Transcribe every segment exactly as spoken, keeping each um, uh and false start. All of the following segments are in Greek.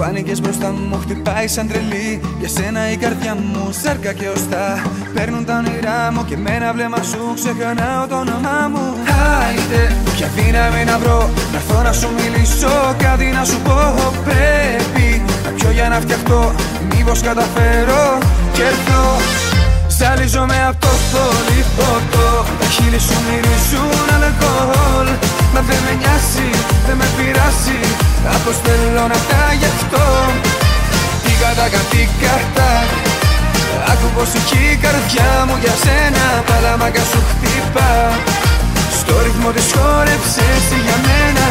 Φάνηκες μπροστά μου, χτυπάει σαν τρελή. Για σένα η καρδιά μου σάρκα και οστά. Παίρνουν τα όνειρά μου και με ένα βλέμμα σου ξεχνάω το όνομά μου. Άιντε, ποια δύναμη να βρω, να έρθω να σου μιλήσω, κάτι να σου πω. Πρέπει να πιω για να φτιαχτώ, μήπως καταφέρω κι έρθω. Ζαλίζομαι απ' το θόλι ποτό, τα χείλη σου μυρίζουν αλκοόλ. Μα δεν με νοιάζει, δεν με πειράζει, απλώς θέλω να τα γευτώ. Τίγα τάκα τίγα τάκ, άκου πως εκεί η καρδιά μου για σένα παλαμάκα σου χτύπα. Στο ρυθμό της χόρεψες εσύ για μένα.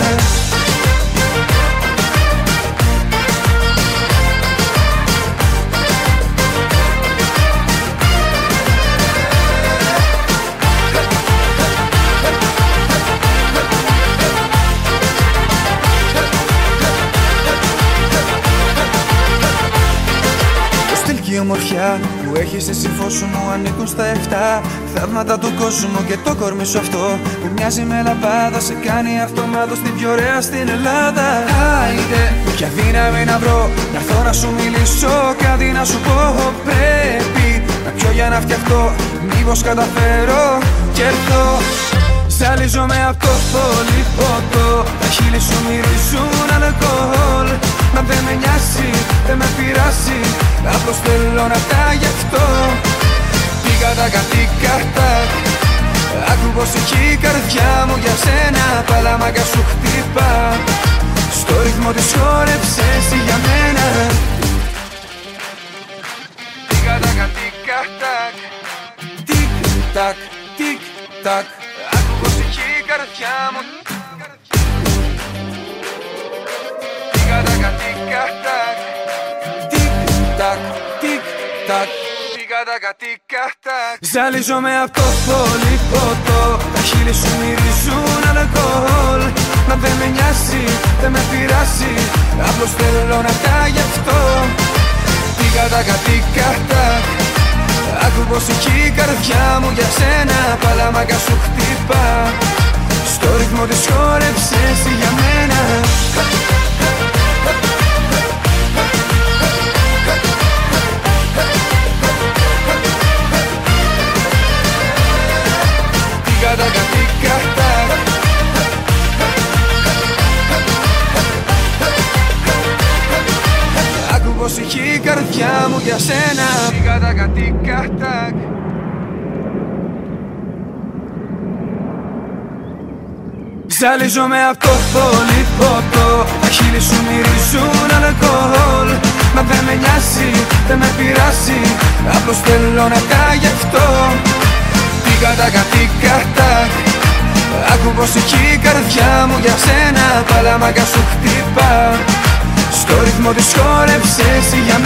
Η ομορφιά που έχεις εσύ φως σου μου ανήκουν στα εφτά. Θαύματα του κόσμου και το κορμί σου αυτό που μοιάζει με λαμπάδα, σε κάνει αυτομάτως την πιο ωραία στην Ελλάδα. Άιντε, ποια δύναμη να βρω, να έρθω να σου μιλήσω, κάτι να σου πω. Πρέπει να πιω για να φτιαχτώ, μήπως καταφέρω κι έρθω. Ζαλίζομαι απ' το θόλι ποτό, τα χείλη σου μυρίζουν αλκοόλ. Μα δεν με νοιάζει, δεν με πειράζει, απλώς θέλω να τα γευτώ. Τίγα τάκα τίγα τάκ, άκου πως εκεί η καρδιά μου για σένα παλαμάκα σου χτύπα. Στο ρυθμό της χόρεψες εσύ για μένα. Τίγα τάκα τίγα τάκ, τίγ τάκ, τίγ τάκ, άκου πως εκεί η καρδιά μου. Τίγα τάκα τίγα τάκ, τίγ τάκ, τίγ τάκ, τίγα τάκα τίγα τάκ. Ζαλίζομαι απ' το θόλι ποτό, τα χείλη σου μυρίζουν αλκοόλ. Μα δεν με νοιάζει, δεν με πειράζει, απλώς θέλω να τα γευτώ. Τίγα τάκα τίγα τάκ, άκου πως εκεί η καρδιά μου για σένα παλαμάκα σου χτύπα. Στο ρυθμό της χόρεψες εσύ για μένα. Τίγα τάκα τίγα τάκ, άκου πως έχει η καρδιά μου για σένα. Τίγα τάκα τίγα τάκ. Ζαλίζομαι απ' το θόλι ποτό, τα χείλη σου μυρίζουν αλκοόλ. Μα δεν με νοιάζει, δεν με πειράζει, απλώς θέλω να τα γευτώ. Τίγα τάκα τίγα τάκ, άκου πως εκεί η καρδιά μου για σένα παλαμάκα σου χτύπα. Στο ρυθμό της χόρεψες εσύ για